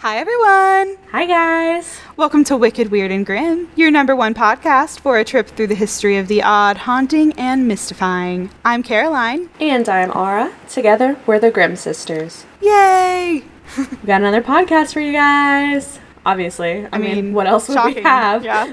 Hi, everyone. Hi, guys. Welcome to Wicked, Weird, and Grim, your #1 podcast for a trip through the history of the odd, haunting, and mystifying. I'm Caroline. And I'm Aura. Together, we're the Grimm Sisters. Yay! We got another podcast for you guys. Obviously. I mean, what else would shocking. we have? Yeah.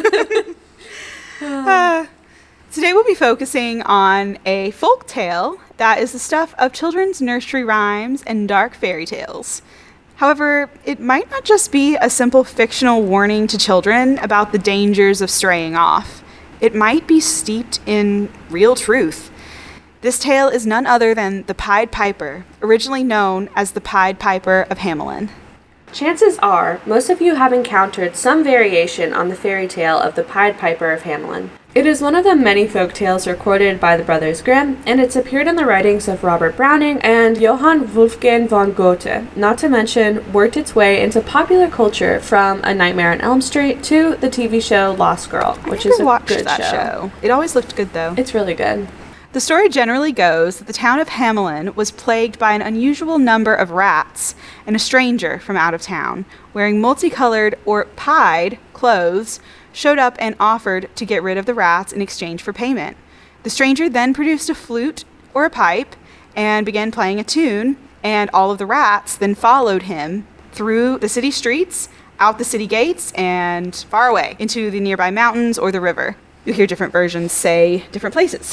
Today we'll be focusing on a folk tale that is the stuff of children's nursery rhymes and dark fairy tales. However, it might not just be a simple fictional warning to children about the dangers of straying off. It might be steeped in real truth. This tale is none other than the Pied Piper, originally known as the Pied Piper of Hamelin. Chances are, most of you have encountered some variation on the fairy tale of the Pied Piper of Hamelin. It is one of the many folk tales recorded by the Brothers Grimm, and it's appeared in the writings of Robert Browning and Johann Wolfgang von Goethe, not to mention worked its way into popular culture from A Nightmare on Elm Street to the TV show Lost Girl, which is a good show. It always looked good, though. It's really good. The story generally goes that the town of Hamelin was plagued by an unusual number of rats and a stranger from out of town, wearing multicolored or pied clothes, showed up and offered to get rid of the rats in exchange for payment. The stranger then produced a flute or a pipe and began playing a tune, and all of the rats then followed him through the city streets, out the city gates, and far away into the nearby mountains or the river. You'll hear different versions say different places.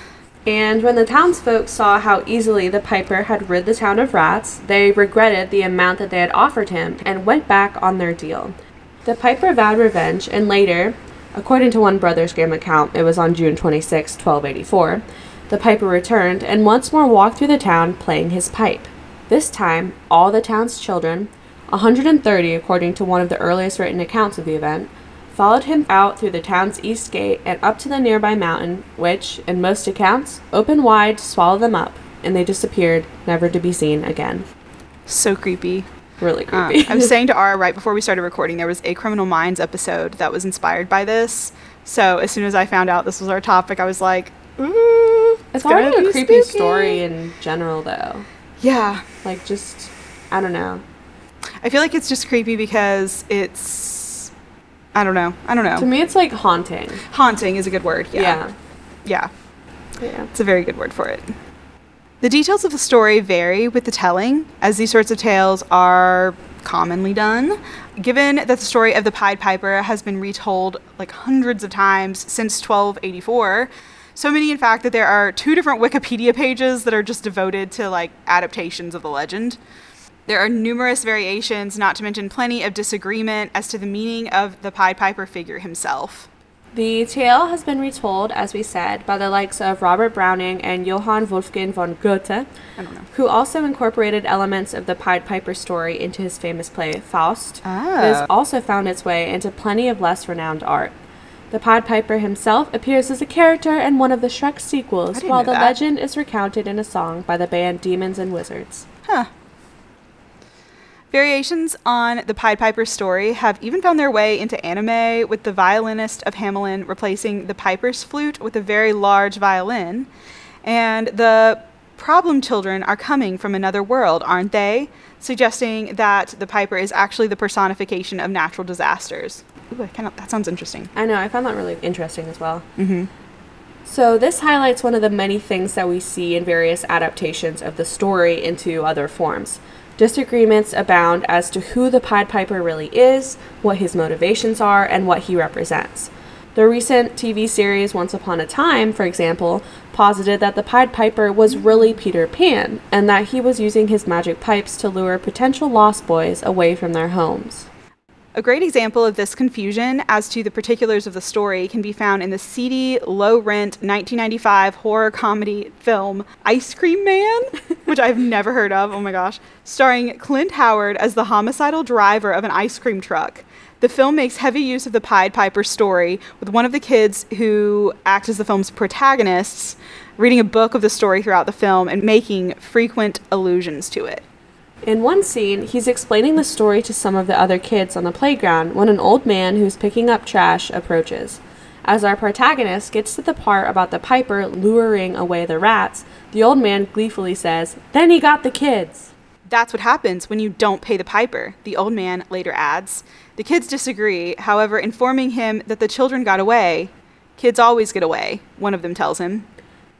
And when the townsfolk saw how easily the piper had rid the town of rats, they regretted the amount that they had offered him and went back on their deal. The piper vowed revenge, and later, according to one Brothers Grimm account, it was on June 26, 1284, the piper returned and once more walked through the town playing his pipe. This time, all the town's children, 130 according to one of the earliest written accounts of the event, followed him out through the town's east gate and up to the nearby mountain, which, in most accounts, opened wide to swallow them up, and they disappeared, never to be seen again. So creepy. Really creepy. I was saying to Ara right before we started recording, there was a Criminal Minds episode that was inspired by this. So as soon as I found out this was our topic, I was like, ooh. It's already a creepy spooky. story in general, though. Yeah. Like, just, I don't know. I feel like it's just creepy because it's, I don't know. To me, it's like haunting. Haunting is a good word. Yeah. Yeah. It's a very good word for it. The details of the story vary with the telling, as these sorts of tales are commonly done. Given that the story of the Pied Piper has been retold like hundreds of times since 1284, so many in fact that there are 2 different Wikipedia pages that are just devoted to like adaptations of the legend. There are numerous variations, not to mention plenty of disagreement as to the meaning of the Pied Piper figure himself. The tale has been retold, as we said, by the likes of Robert Browning and Johann Wolfgang von Goethe, who also incorporated elements of the Pied Piper story into his famous play Faust. It has also found its way into plenty of less renowned art. The Pied Piper himself appears as a character in one of the Shrek sequels, while the legend is recounted in a song by the band Demons and Wizards. Variations on the Pied Piper story have even found their way into anime, with the violinist of Hamelin replacing the piper's flute with a very large violin. And the problem children are coming from another world, aren't they? Suggesting that the piper is actually the personification of natural disasters. Ooh, that sounds interesting. I know, I found that really interesting as well. Mm-hmm. So this highlights one of the many things that we see in various adaptations of the story into other forms. Disagreements abound as to who the Pied Piper really is, what his motivations are, and what he represents. The recent TV series Once Upon a Time, for example, posited that the Pied Piper was really Peter Pan, and that he was using his magic pipes to lure potential lost boys away from their homes. A great example of this confusion as to the particulars of the story can be found in the seedy, low-rent 1995 horror comedy film Ice Cream Man, which I've never heard of, oh my gosh, starring Clint Howard as the homicidal driver of an ice cream truck. The film makes heavy use of the Pied Piper story, with one of the kids who act as the film's protagonists reading a book of the story throughout the film and making frequent allusions to it. In one scene, he's explaining the story to some of the other kids on the playground when an old man who's picking up trash approaches. As our protagonist gets to the part about the piper luring away the rats, the old man gleefully says, "Then he got the kids." That's what happens when you don't pay the piper, the old man later adds. The kids disagree, however, informing him that the children got away. Kids always get away, one of them tells him.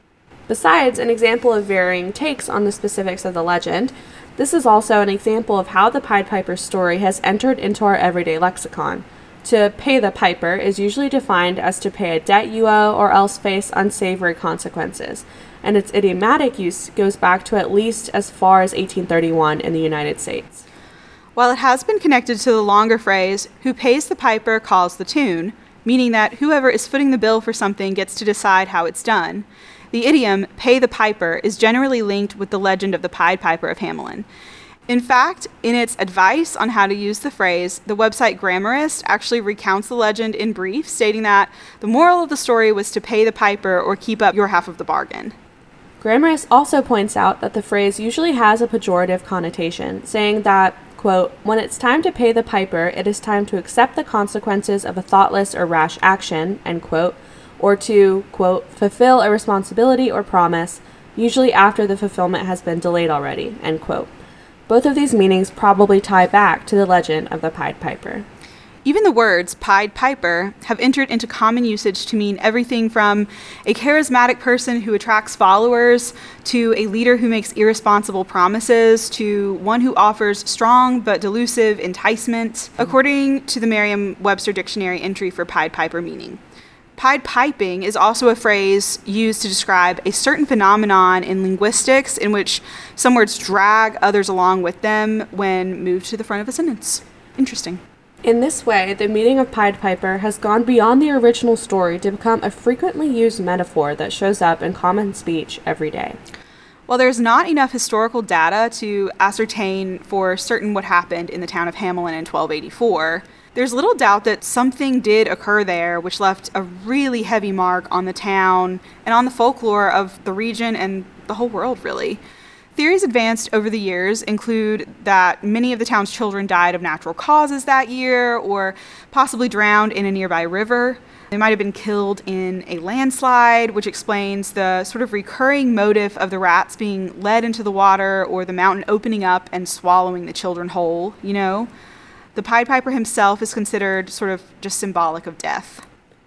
Besides an example of varying takes on the specifics of the legend, this is also an example of how the Pied Piper's story has entered into our everyday lexicon. To pay the piper is usually defined as to pay a debt you owe or else face unsavory consequences, and its idiomatic use goes back to at least as far as 1831 in the United States. While it has been connected to the longer phrase, who pays the piper calls the tune, meaning that whoever is footing the bill for something gets to decide how it's done, the idiom pay the piper is generally linked with the legend of the Pied Piper of Hamelin. In fact, in its advice on how to use the phrase, the website Grammarist actually recounts the legend in brief, stating that the moral of the story was to pay the piper or keep up your half of the bargain. Grammarist also points out that the phrase usually has a pejorative connotation, saying that, quote, when it's time to pay the piper, it is time to accept the consequences of a thoughtless or rash action, end quote, or to, quote, fulfill a responsibility or promise, usually after the fulfillment has been delayed already, end quote. Both of these meanings probably tie back to the legend of the Pied Piper. Even the words Pied Piper have entered into common usage to mean everything from a charismatic person who attracts followers to a leader who makes irresponsible promises to one who offers strong but delusive enticement, according to the Merriam-Webster dictionary entry for Pied Piper meaning. Pied piping is also a phrase used to describe a certain phenomenon in linguistics in which some words drag others along with them when moved to the front of a sentence. Interesting. In this way, the meaning of Pied Piper has gone beyond the original story to become a frequently used metaphor that shows up in common speech every day. While there's not enough historical data to ascertain for certain what happened in the town of Hamelin in 1284, there's little doubt that something did occur there which left a really heavy mark on the town and on the folklore of the region and the whole world, really. Theories advanced over the years include that many of the town's children died of natural causes that year or possibly drowned in a nearby river. They might have been killed in a landslide, which explains the sort of recurring motif of the rats being led into the water or the mountain opening up and swallowing the children whole, you know? The Pied Piper himself is considered sort of just symbolic of death.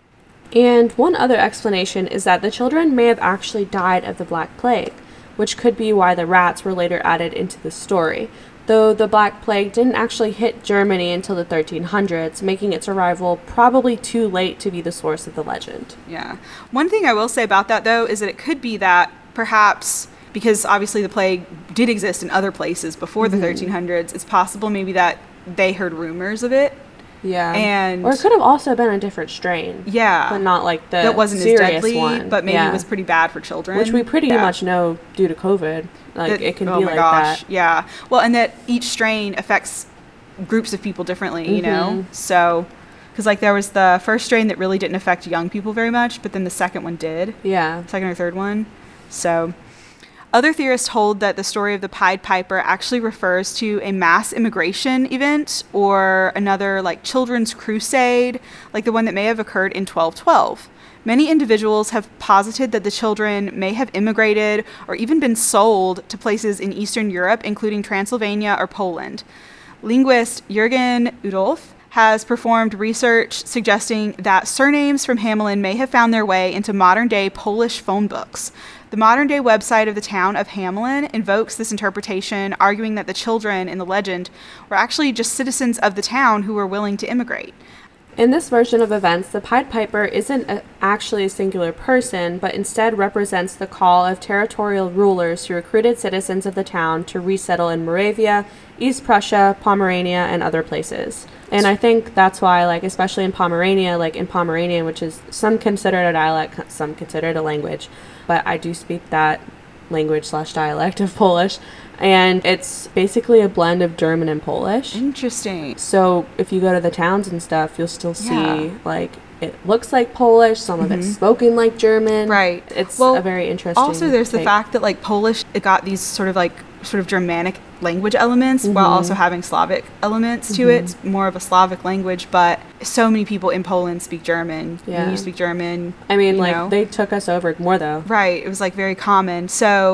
And one other explanation is that the children may have actually died of the Black Plague, which could be why the rats were later added into the story, though the Black Plague didn't actually hit Germany until the 1300s, making its arrival probably too late to be the source of the legend. Yeah. One thing I will say about that, though, is that it could be that perhaps, because obviously the plague did exist in other places before the 1300s, it's possible maybe that they heard rumors of it. Yeah. Or it could have also been a different strain. Yeah. But not like the that wasn't serious as deadly, one. But maybe it was pretty bad for children. Which we pretty much know due to COVID. Like, it can be like that. Yeah. Well, and that each strain affects groups of people differently, you know? So, because like there was the first strain that really didn't affect young people very much, but then the second one did. Yeah. Second or third one. So, other theorists hold that the story of the Pied Piper actually refers to a mass immigration event or another like children's crusade, like the one that may have occurred in 1212. Many individuals have posited that the children may have immigrated or even been sold to places in Eastern Europe, including Transylvania or Poland. Linguist Jürgen Udolf has performed research suggesting that surnames from Hamelin may have found their way into modern-day Polish phone books. The modern-day website of the town of Hamelin invokes this interpretation, arguing that the children in the legend were actually just citizens of the town who were willing to immigrate. In this version of events, the Pied Piper isn't actually a singular person, but instead represents the call of territorial rulers who recruited citizens of the town to resettle in Moravia, East Prussia, Pomerania, and other places. And I think that's why, like, especially in Pomerania, like in Pomeranian, which is some considered a dialect, some considered a language, but I do speak that language/dialect of Polish, and it's basically a blend of German and Polish. Interesting. So if you go to the towns and stuff, you'll still see, like, it looks like Polish, some of it's spoken like German. Right. It's a very interesting Also, there's the fact that, like, Polish, it got these sort of Germanic language elements while also having Slavic elements to it. It's more of a Slavic language, but so many people in Poland speak German. Yeah. And you speak German. I mean, you like, know. they took us over more, though. Right. It was, like, very common. So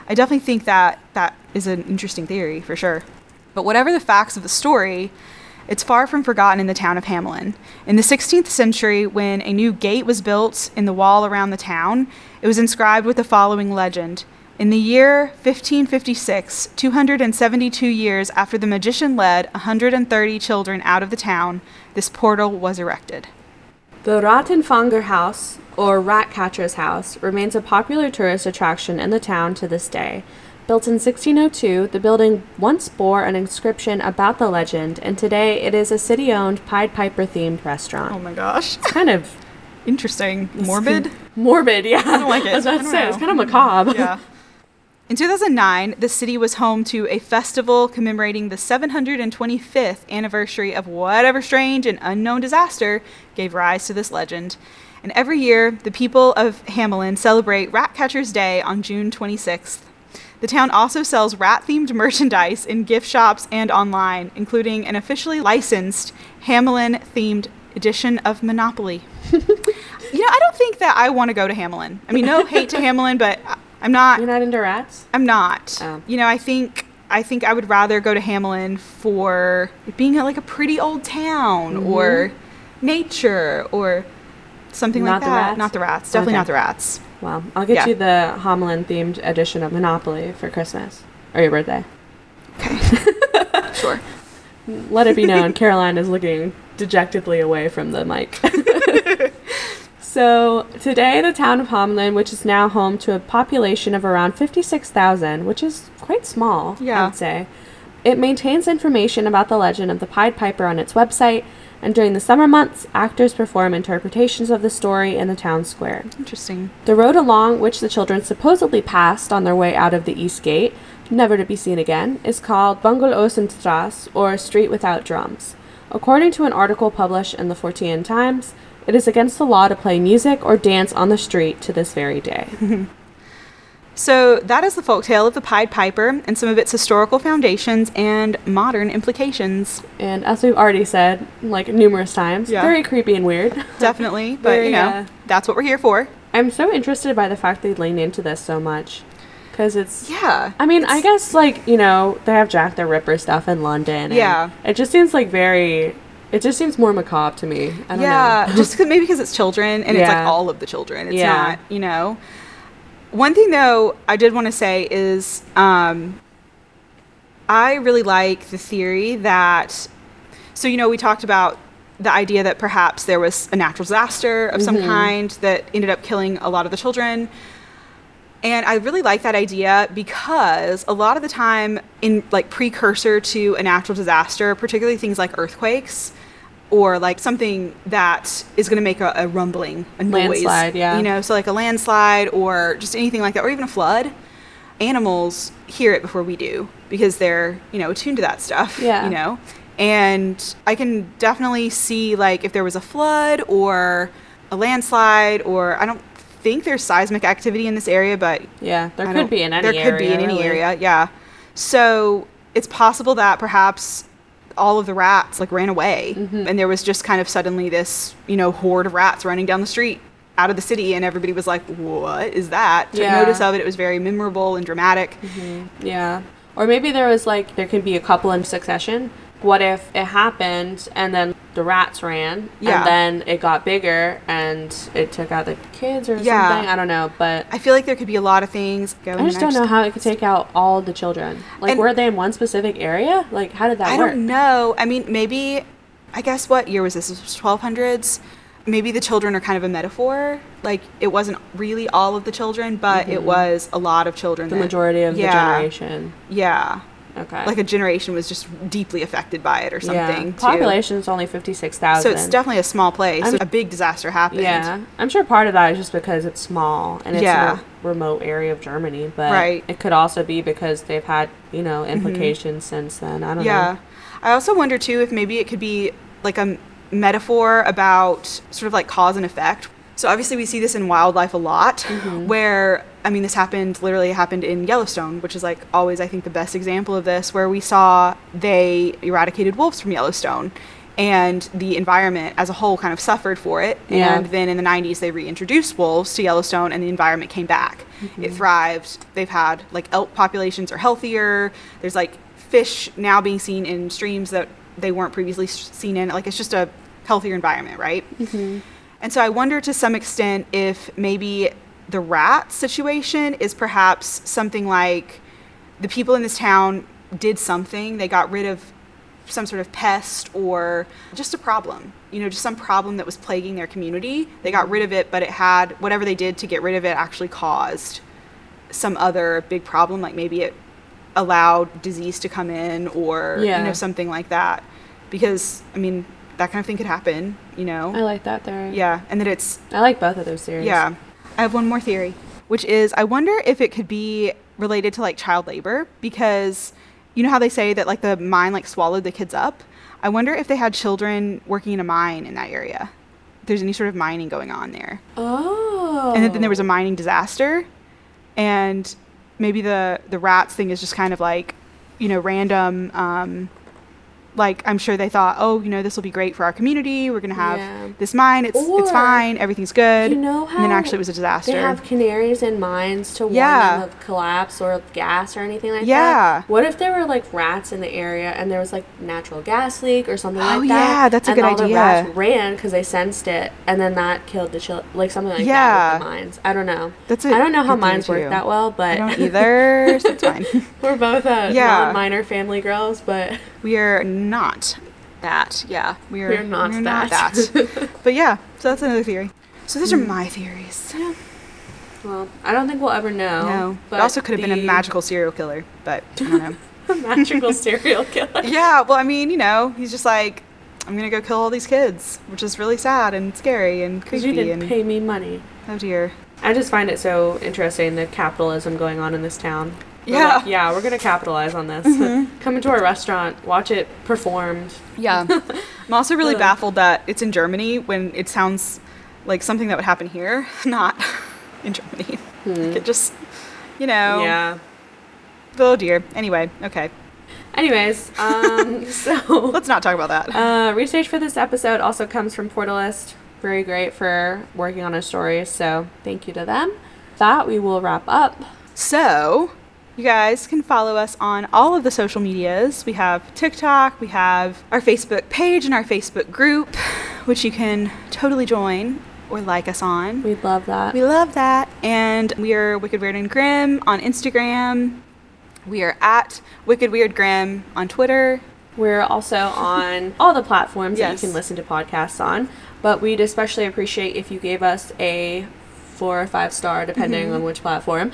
I definitely think that that is an interesting theory for sure. But whatever the facts of the story, it's far from forgotten in the town of Hamelin. In the 16th century, when a new gate was built in the wall around the town, it was inscribed with the following legend. In the year 1556, 272 years after the magician led 130 children out of the town, this portal was erected. The Rattenfanger House, or Rat Catcher's House, remains a popular tourist attraction in the town to this day. Built in 1602, the building once bore an inscription about the legend, and today it is a city-owned Pied Piper-themed restaurant. Oh my gosh. It's kind of interesting. Morbid? Morbid, yeah. I don't like it. I was about to say, know. it's kind of macabre. Yeah. In 2009, the city was home to a festival commemorating the 725th anniversary of whatever strange and unknown disaster gave rise to this legend. And every year, the people of Hamelin celebrate Ratcatcher's Day on June 26th. The town also sells rat-themed merchandise in gift shops and online, including an officially licensed Hamelin-themed edition of Monopoly. I don't think that I want to go to Hamelin. I mean, no hate to Hamelin, but I'm not. You're not into rats? I'm not. Oh. I think I would rather go to Hamelin for being like a pretty old town or nature or something like that. The rats? Not the rats. Definitely Okay. not the rats. Well, I'll get Yeah. you the Hamelin-themed edition of Monopoly for Christmas. Or your birthday. Sure. Let it be known, Caroline is looking dejectedly away from the mic. So, today the town of Hamelin, which is now home to a population of around 56,000, which is quite small, I Yeah. would say, it maintains information about the legend of the Pied Piper on its website, and during the summer months, actors perform interpretations of the story in the town square. Interesting. The road along which the children supposedly passed on their way out of the East Gate, never to be seen again, is called Bungelosenstrasse, or Street Without Drums. According to an article published in the Fortean Times, it is against the law to play music or dance on the street to this very day. So that is the folktale of the Pied Piper and some of its historical foundations and modern implications. And as we've already said, like numerous times, Yeah. very creepy and weird. Definitely. But, Very, that's what we're here for. I'm so interested by the fact they lean into this so much. Because it's... Yeah. I mean, I guess, like, they have Jack the Ripper stuff in London. And Yeah. it just seems like very... It just seems more macabre to me. I don't know. Just maybe because it's children and it's like Yeah. all of the children. It's Yeah. not. One thing, though, I did want to say is I really like the theory that... So, we talked about the idea that perhaps there was a natural disaster of some kind that ended up killing a lot of the children. And I really like that idea because a lot of the time in like precursor to a natural disaster, particularly things like earthquakes or like something that is going to make a rumbling, a noise. Landslide, yeah. So like a landslide or just anything like that, or even a flood, animals hear it before we do because they're, attuned to that stuff, Yeah. And I can definitely see like if there was a flood or a landslide or I don't think there's seismic activity in this area, but Yeah, there could be in any area. there could be in any really. area, yeah. So it's possible that perhaps all of the rats like ran away and there was just kind of suddenly this, horde of rats running down the street out of the city and everybody was like, what is that? Took Yeah. notice of it. It was very memorable and dramatic. Yeah. Or maybe there could be a couple in succession. What if it happened and then the rats ran Yeah. and then it got bigger and it took out the kids or Yeah. something? I don't know, but I feel like there could be a lot of things going I just don't know how it could take out all the children. Like, And- were they in one specific area? Like, how did that I work? don't know. I mean, maybe, I guess what year was this? This was 1200s. Maybe the children are kind of a metaphor. Like, it wasn't really all of the children, but it was a lot of children. The that- majority of the Yeah. generation. Yeah. Okay. Like a generation was just deeply affected by it or something. Yeah. too. Population is only 56,000. So it's definitely a small place. I'm- A big disaster happened. Yeah, I'm sure part of that is just because it's small and it's Yeah. in a remote area of Germany, but Right. it could also be because they've had, implications since then. I don't Yeah. know. I also wonder too if maybe it could be like a metaphor about sort of like cause and effect. So obviously we see this in wildlife a lot where, I mean, this literally happened in Yellowstone, which is like always, I think, the best example of this, where we saw they eradicated wolves from Yellowstone. and the environment as a whole kind of suffered for it. Yeah. And then in the 90s, they reintroduced wolves to Yellowstone, and the environment came back. It thrived. They've had, like, elk populations are healthier. There's, like, fish now being seen in streams that they weren't previously seen in. Like, it's just a healthier environment, right? And so I wonder to some extent if maybe the rat situation is perhaps something like the people in this town did something. They got rid of some sort of pest or just a problem, just some problem that was plaguing their community. They got rid of it, but it had, whatever they did to get rid of it actually caused some other big problem, like maybe it allowed disease to come in or, something like that. Because, I mean, that kind of thing could happen, I like that theory. Yeah, and that I like both of those theories. Yeah. I have one more theory, which is I wonder if it could be related to, like, child labor, because you know how they say that, like, the mine, like, swallowed the kids up? I wonder if they had children working in a mine in that area. If there's any sort of mining going on there. Oh. And then there was a mining disaster. And maybe the rats thing is just kind of like, random, like, I'm sure they thought, this will be great for our community. We're going to have this mine. It's fine. Everything's good. You know how and then actually it was a disaster. They have canaries in mines to warn them of collapse or gas or anything like that? What if there were, like, rats in the area and there was, like, natural gas leak or something like that? Oh, yeah, that's a good idea. And all the rats ran because they sensed it, and then that killed the like, something like that with the mines. I don't know. I don't know how mines work that well, but... I don't either, so it's fine. We're both non-miner family girls, but... We are not that. Yeah. We're not that. But yeah, so that's another theory. So those are my theories. Yeah. Well, I don't think we'll ever know. No. But it also could have been a magical serial killer, but I don't know. A magical serial killer? Yeah, well, I mean, he's just like, I'm going to go kill all these kids, which is really sad and scary and creepy. Because you didn't pay me money. Oh, dear. I just find it so interesting, the capitalism going on in this town. Yeah. We're going to capitalize on this. Come into our restaurant, watch it performed. Yeah. I'm also really baffled that it's in Germany when it sounds like something that would happen here, not in Germany. Like it just, Yeah. Oh, dear. Anyway, okay. Anyways, so... Let's not talk about that. Research for this episode also comes from Portalist. Very great for working on our stories, so thank you to them. With that, we will wrap up. So... You guys can follow us on all of the social medias. We have TikTok, we have our Facebook page and our Facebook group, which you can totally join or like us on. We'd love that. We love that. And we are Wicked Weird and Grim on Instagram. We are at Wicked Weird Grim on Twitter. We're also on all the platforms that you can listen to podcasts on. But we'd especially appreciate if you gave us a 4 or 5 star, depending on which platform.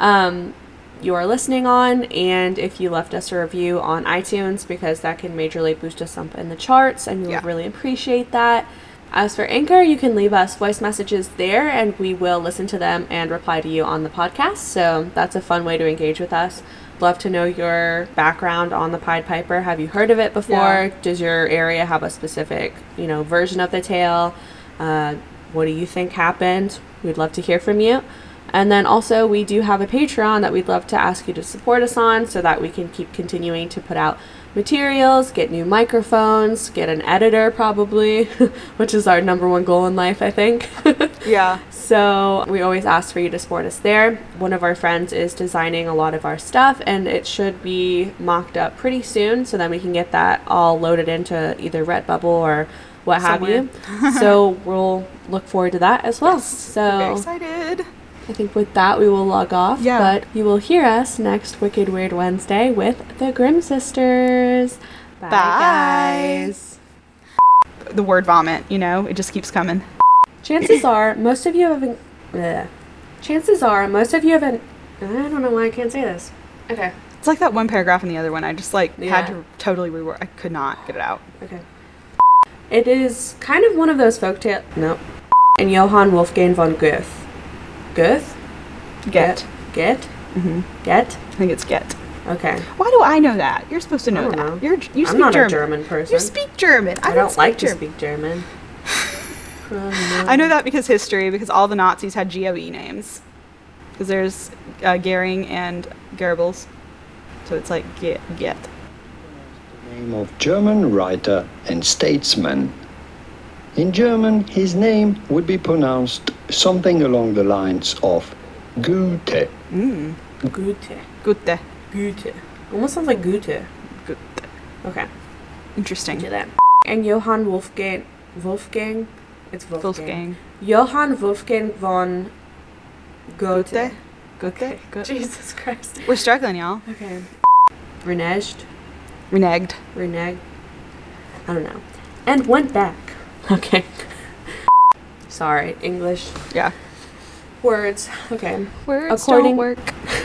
You are listening on, and if you left us a review on iTunes, because that can majorly boost us up in the charts, and we would really appreciate that. As for Anchor, you can leave us voice messages there, and we will listen to them and reply to you on the podcast, so that's a fun way to engage with us. Love to know your background on the Pied Piper. Have you heard of it before? Yeah. Does your area have a specific, version of the tale? What do you think happened? We'd love to hear from you. And then also we do have a Patreon that we'd love to ask you to support us on so that we can keep continuing to put out materials, get new microphones, get an editor probably, which is our number one goal in life, I think. Yeah. So we always ask for you to support us there. One of our friends is designing a lot of our stuff, and it should be mocked up pretty soon so then we can get that all loaded into either Redbubble or what have you. So we'll look forward to that as well. Yes, so we're very excited. I think with that we will log off, but you will hear us next Wicked Weird Wednesday with the Grimm Sisters. Bye, guys. The word vomit, it just keeps coming. Chances are most of you have I don't know why I can't say this. Okay. It's like that one paragraph in the other one. I just had to totally reword. I could not get it out. Okay. It is kind of one of those folktale. Nope. And Johann Wolfgang von Goethe. Goethe? Get. Mm-hmm. Get? I think it's get. Okay. Why do I know that? You're supposed to know that. Know. You speak I'm not German. A German person. You speak German. I don't like to speak German. I know that because all the Nazis had GOE names. Because there's Goering and Goebbels. So it's like get. Name of German writer and statesman. In German, his name would be pronounced something along the lines of Goethe. Goethe. Goethe. Goethe. Almost sounds like Goethe. Goethe. Okay. Interesting. Do that. And Johann Wolfgang. It's Wolfgang. Wolfgang. Johann Wolfgang von Goethe. Goethe. Goethe. Okay. Goethe. Jesus Christ. We're struggling, y'all. Okay. Reneged. Reneged. I don't know. And went back. Okay. Sorry, English Yeah. words. Okay. Words According- don't work.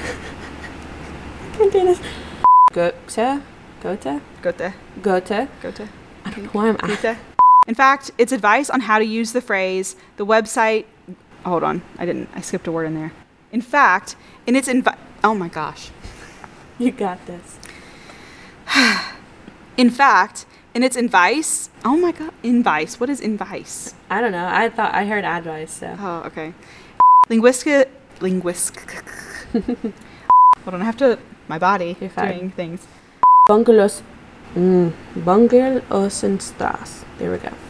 I can't do this. Goethe. Goethe. Goethe. Goethe. I don't know why I'm Goethe. In fact, it's advice on how to use the phrase. The website. Hold on. I skipped a word in there. In fact, in its oh my gosh. You got this. In fact, in its advice. Oh my god. Advice. What is advice? I don't know. I thought I heard advice, so. Oh, okay. Linguistic. Hold on. I have to. My body You're fine. doing things. Bungelos. Bungelosenstrasse. There we go.